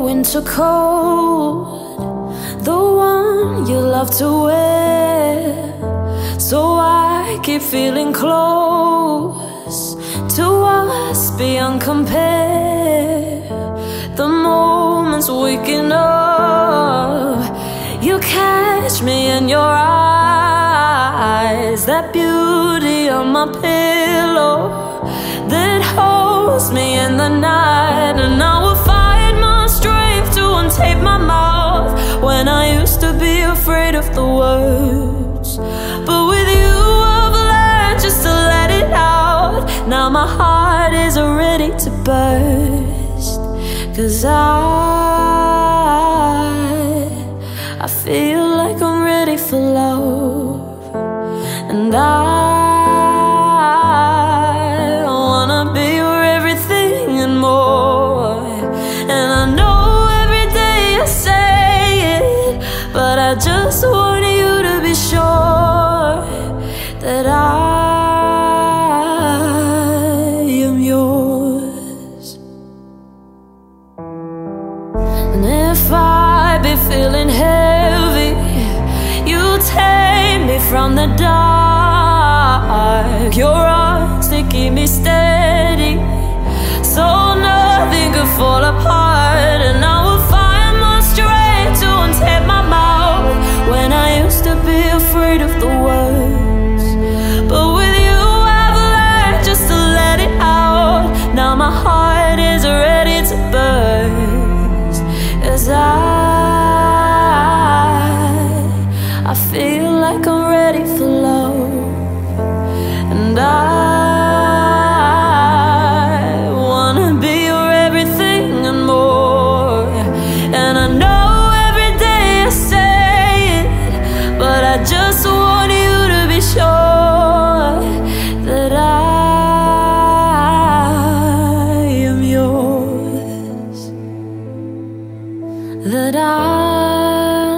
winter coat, the one you love to wear. So I keep feeling close to us beyond compare. The moments waking up, you catch me in your eyes. That beauty on my pillow that holds me in the night. And I will find my strength to untape my mouth when I used to be afraid of the words. But with you I've learned just to let it out. Now my heart is ready to burst, 'cause I feel like I'm ready for love. And I wanna be your everything and more. And I know every day I say it, but I just want you to be sure that I am yours. And if I be feeling heavy, you take me from the dark. Your arms, they keep me steady, so nothing could fall apart. And I will find my strength to untape my mouth when I used to be afraid of the words. But with you I've learned just to let it out. Now my heart is ready to burst, 'cause I feel like I'm ready for love. And I wanna be your everything and more. And I know every day I say it, but I just want you to be sure that I am yours. That I